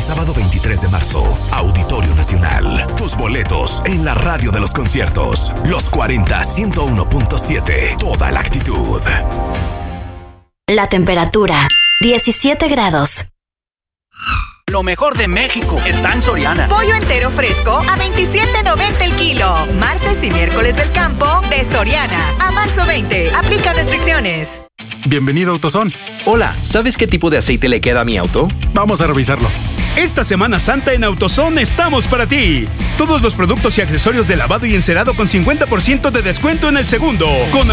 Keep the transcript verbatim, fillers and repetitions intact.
sábado veintitrés de marzo, Auditorio Nacional. Tus boletos en la radio de los conciertos. Los cuarenta, ciento uno punto siete. Toda la actitud. La temperatura, diecisiete grados. Lo mejor de México está en Soriana. Pollo entero fresco a veintisiete noventa el kilo. Martes y miércoles del campo de Soriana. A marzo veinte. Aplica restricciones. Bienvenido a AutoZone. Hola, ¿sabes qué tipo de aceite le queda a mi auto? Vamos a revisarlo. Esta Semana Santa en AutoZone estamos para ti. Todos los productos y accesorios de lavado y encerado con cincuenta por ciento de descuento en el segundo. Con